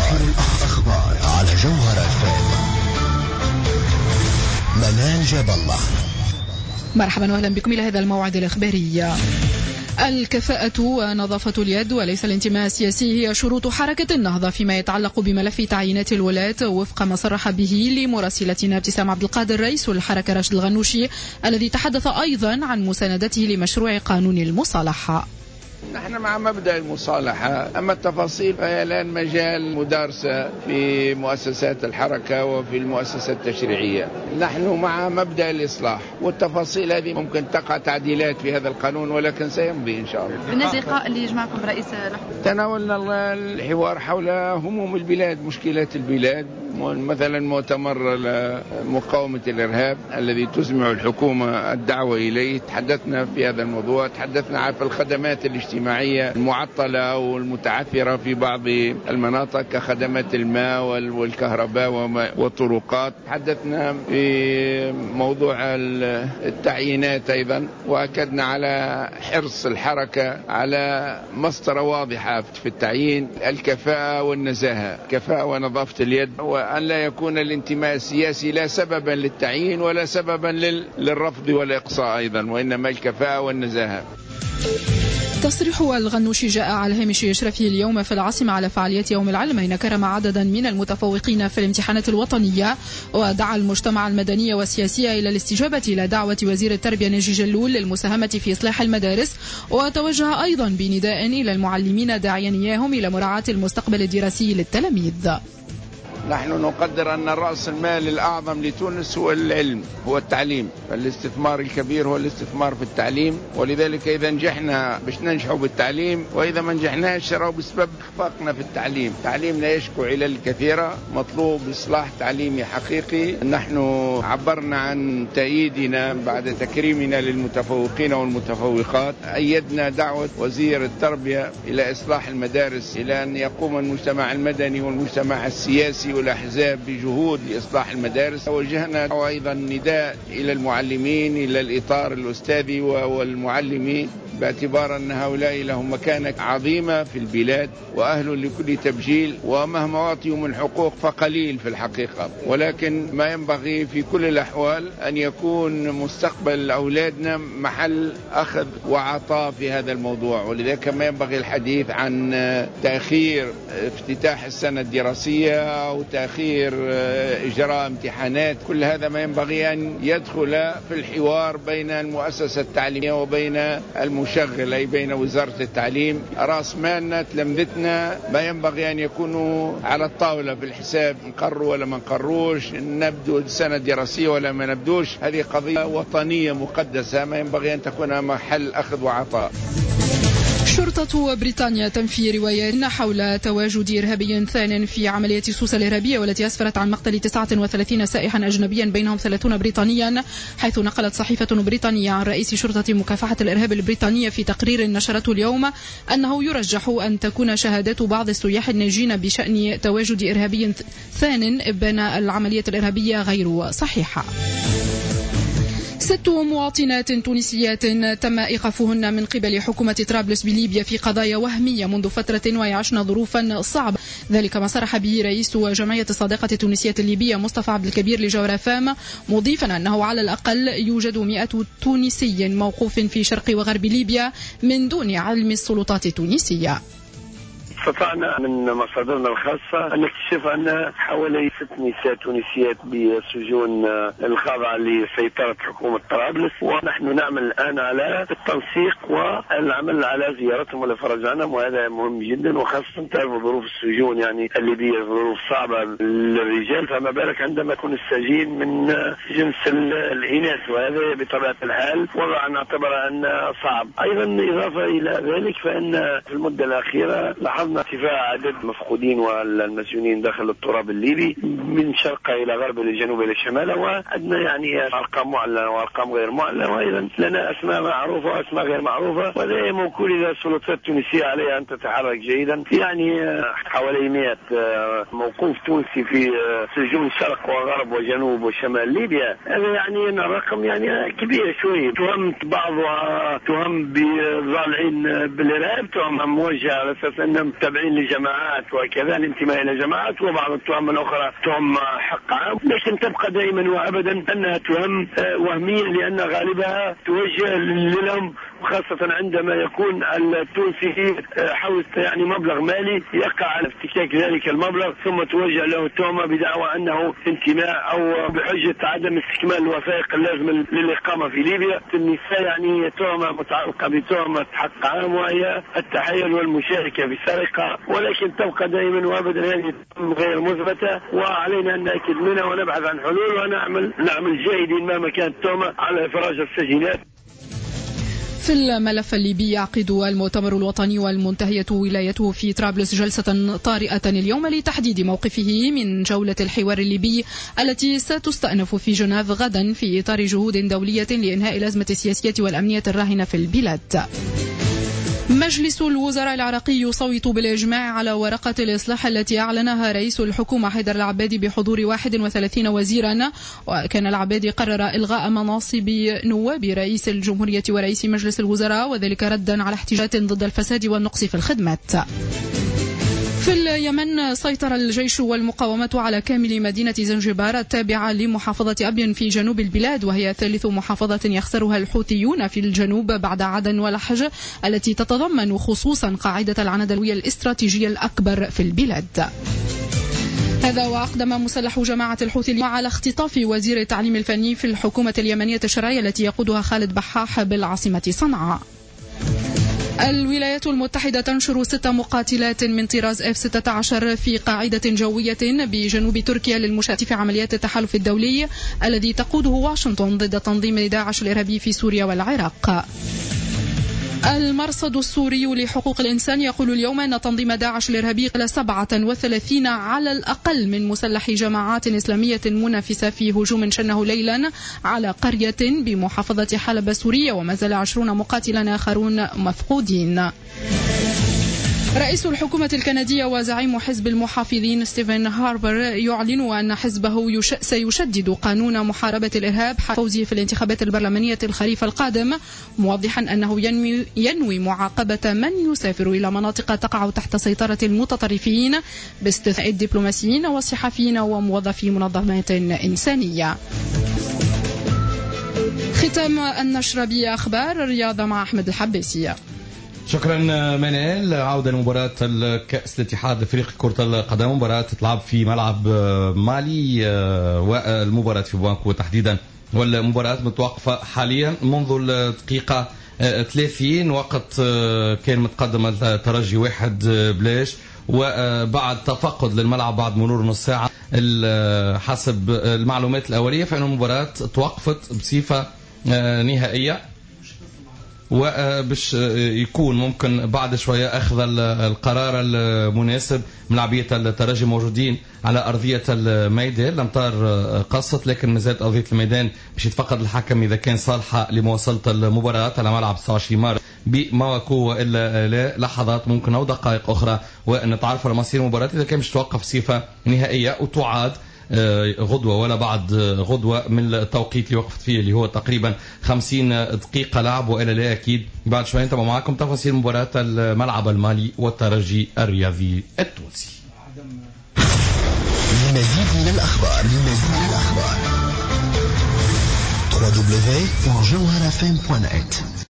آخر الأخبار على جوهر FM. منال جاب الله. مرحبا واهلا بكم إلى هذا الموعد الإخباري. الكفاءة ونظافة اليد وليس الانتماء السياسي هي شروط حركة النهضة فيما يتعلق بملف تعيينات الولاة، وفق ما صرح به لمراسلتنا ابتسام عبد القادر رئيس الحركة راشد الغنوشي، الذي تحدث أيضا عن مساندته لمشروع قانون المصالحة. نحن مع مبدأ المصالحة، أما التفاصيل فهي الآن مجال مدارسة في مؤسسات الحركة وفي المؤسسات التشريعية. نحن مع مبدأ الإصلاح، والتفاصيل هذه ممكن تقع تعديلات في هذا القانون ولكن سيمضي إن شاء الله. بالنسبة للقاء اللي يجمعكم برئيس تناولنا الحوار حول هموم البلاد، مشكلات البلاد، مثلا مؤتمر مقاومة الإرهاب الذي تزمع الحكومة الدعوة إليه، تحدثنا في هذا الموضوع، تحدثنا عن الخدمات الاجتماعية المعطلة والمتعثرة في بعض المناطق كخدمات الماء والكهرباء والطرقات، تحدثنا في موضوع التعيينات أيضا، وأكدنا على حرص الحركة على مسطرة واضحة في التعيين، الكفاءة والنزاهة، كفاءة ونظافة اليد، وأن لا يكون الانتماء السياسي لا سببا للتعيين ولا سببا للرفض والإقصاء أيضا، وإنما الكفاءة والنزاهة. تصريح الغنوشي جاء على هامش إشرافه اليوم في العاصمة على فعاليات يوم العلم، حين كرم عددا من المتفوقين في الامتحانات الوطنية، ودعا المجتمع المدني والسياسي إلى الاستجابة إلى دعوة وزير التربية ناجي جلول للمساهمة في إصلاح المدارس، وتوجه أيضا بنداء إلى المعلمين داعيا إياهم إلى مراعاة المستقبل الدراسي للتلاميذ. نحن نقدر أن رأس المال الأعظم لتونس هو العلم، هو التعليم، فالاستثمار الكبير هو الاستثمار في التعليم، ولذلك إذا نجحنا باش ننجحوا بالتعليم، وإذا ما نجحناش راهو بسبب إخفاقنا في التعليم. التعليم لا يشكو علل كثيرة، مطلوب إصلاح تعليمي حقيقي. نحن عبرنا عن تأييدنا بعد تكريمنا للمتفوقين والمتفوقات، أيدنا دعوة وزير التربية إلى إصلاح المدارس، إلى أن يقوم المجتمع المدني والمجتمع السياسي والأحزاب بجهود لإصلاح المدارس. وجهنا أيضا نداء إلى المعلمين، إلى الإطار الأستاذي والمعلمين، باعتبار أن هؤلاء لهم مكانة عظيمة في البلاد وأهل لكل تبجيل، ومهما أعطيوا من حقوق فقليل في الحقيقة، ولكن ما ينبغي في كل الأحوال أن يكون مستقبل أولادنا محل أخذ وعطاء في هذا الموضوع. ولذلك ما ينبغي الحديث عن تأخير افتتاح السنة الدراسية أو تأخير إجراء امتحانات، كل هذا ما ينبغي أن يدخل في الحوار بين المؤسسة التعليمية وبين المشغل، أي بين وزارة التعليم. رأس مالنا تلمذتنا ما ينبغي أن يكونوا على الطاولة في الحساب، نقروا ولا ما نقروش، نبدو السنة الدراسية ولا ما نبدوش، هذه قضية وطنية مقدسة ما ينبغي أن تكون محل أخذ وعطاء. شرطة بريطانيا تنفي روايات حول تواجد إرهابي ثان في عملية سوسة الإرهابية، والتي أسفرت عن مقتل 39 سائحا أجنبيا بينهم 30 بريطانيا، حيث نقلت صحيفة بريطانية عن رئيس شرطة مكافحة الإرهاب البريطانية في تقرير نشرته اليوم أنه يرجح أن تكون شهادات بعض السياح الناجين بشأن تواجد إرهابي ثان إبان العملية الإرهابية غير صحيحة. 6 مواطنات تونسيات تم إيقافهن من قبل حكومة طرابلس بليبيا في قضايا وهمية منذ فترة ويعشن ظروفا صعبة، ذلك ما صرح به رئيس جمعية الصادقة التونسية الليبية مصطفى عبد الكبير لجوهر FM، مضيفا أنه على الأقل يوجد 100 تونسي موقوف في شرق وغرب ليبيا من دون علم السلطات التونسية. استطعنا من مصادرنا الخاصة أن نكتشف أن حوالي 6 نساء تونسيات بالسجون الخاضعة لسيطرة حكومة طرابلس، ونحن نعمل الآن على التنسيق والعمل على زيارتهم والفرج عنهم، وهذا مهم جدا، وخاصة تعرف ظروف السجون يعني الليبية ظروف صعبة للرجال، فما بالك عندما يكون السجين من جنس الإناث، وهذا بطبيعة الحال وضع نعتبر أن صعب. أيضا إضافة إلى ذلك فإن في المدة الأخيرة لاحظنا ارتفاع عدد المفقودين والمسجونين داخل التراب الليبي من شرق إلى غرب إلى جنوب إلى شمال، وعندنا يعني أرقام معلنة وأرقام غير معلنة، وأيضا لنا أسماء معروفة وأسماء غير معروفة، وهذا موكول إلى السلطات التونسية عليها أن تتحرك جيدا. يعني حوالي 100 موقوف تونسي في سجون شرق وغرب وجنوب وشمال ليبيا، هذا يعني رقم يعني كبير شوي. تهمت بعضها تهم بضالعين بالإرهاب، تهم موجهة على أساس أنهم تابعين لجماعات وكذا، الانتماء إلى جماعات، وبعض التهم الأخرى تهم حق عام، لكن تبقى دائما وأبدا أنها تهم وهمية، لأن غالبها توجه للهم، وخاصة عندما يكون التونسي حوز يعني مبلغ مالي يقع على افتكاك ذلك المبلغ، ثم توجه له التهمة بدعوى أنه انتماء أو بحجة عدم استكمال الوثائق اللازمة للإقامة في ليبيا. النساء يعني تهمة متعلقة بتهمة حق عام، وهي التحايل والمشاركة في سرقة، ولكن تبقى دائما وابدا هذه التهم غير مثبتة، وعلينا أن نأكد منها ونبحث عن حلول، ونعمل جاهدين مهما كانت التهمة على إفراج السجينات. في الملف الليبي يعقد المؤتمر الوطني والمنتهية ولايته في طرابلس جلسة طارئة اليوم لتحديد موقفه من جولة الحوار الليبي التي ستستأنف في جنيف غدا في إطار جهود دولية لإنهاء الأزمة السياسية والأمنية الراهنة في البلاد. مجلس الوزراء العراقي يصوت بالإجماع على ورقة الإصلاح التي أعلنها رئيس الحكومة حيدر العبادي بحضور 31 وزيرا، وكان العبادي قرر إلغاء مناصب نواب رئيس الجمهورية ورئيس مجلس الوزراء، وذلك ردا على احتجاجات ضد الفساد والنقص في الخدمات. في اليمن سيطر الجيش والمقاومة على كامل مدينة زنجبار التابعة لمحافظة أبين في جنوب البلاد، وهي ثالث محافظة يخسرها الحوثيون في الجنوب بعد عدن ولحج، التي تتضمن خصوصا قاعدة العنادلوية الاستراتيجية الأكبر في البلاد. هذا وأقدم مسلح جماعة الحوثي على اختطاف وزير التعليم الفني في الحكومة اليمنية الشرعية التي يقودها خالد بحاح بالعاصمة صنعاء. الولايات المتحدة تنشر 6 مقاتلات من طراز F-16 في قاعدة جوية بجنوب تركيا للمشاركة في عمليات التحالف الدولي الذي تقوده واشنطن ضد تنظيم داعش الإرهابي في سوريا والعراق. المرصد السوري لحقوق الإنسان يقول اليوم أن تنظيم داعش الإرهابي قتل 37 على الأقل من مسلحي جماعات إسلامية منافسة في هجوم شنه ليلا على قرية بمحافظة حلب السورية، وما زال 20 مقاتلا آخرون مفقودين. رئيس الحكومة الكندية وزعيم حزب المحافظين ستيفن هاربر يعلن أن حزبه سيشدد قانون محاربة الإرهاب حتى فوزه في الانتخابات البرلمانية الخريف القادم، موضحا أنه ينوي معاقبة من يسافر إلى مناطق تقع تحت سيطرة المتطرفين باستثناء الدبلوماسيين والصحفيين وموظفي منظمات إنسانية. ختام النشرة بأخبار الرياضة مع أحمد الحبيسي. شكرا منال. عودة لمباراة الكأس الاتحاد الافريقي كرة القدم، مباراة تلعب في ملعب مالي، والمباراة في بوانكو تحديدا، والمباراة متوقفة حاليا منذ الدقيقة 30 وقت كان متقدم الترجي 1-0، وبعد تفقد للملعب بعد مرور نص ساعة حسب المعلومات الأولية فإن المباراة توقفت بصفة نهائية، وبش يكون ممكن بعد شوية أخذ القرار المناسب. ملاعبية الترجي موجودين على أرضية الميدان، الأمطار قصت لكن ما زالت أرضية الميدان باش يتفقد الحكم إذا كان صالحة لمواصلة المباراة على ملعب 26 مارس بمواكو إلا لا لحظات ممكن أو دقائق أخرى ونتعرف على مصير المباراة إذا كان باش توقف صفة نهائية وتعاد غدوة ولا بعد غدوة من التوقيت اللي وقفت فيه اللي هو تقريبا 50 دقيقة لعب، وإلا لا أكيد بعد شوية نتابع معكم تفاصيل مباراة الملعب المالي والترجي الرياضي التونسي. لمزيد من الأخبار www.jawharafm.net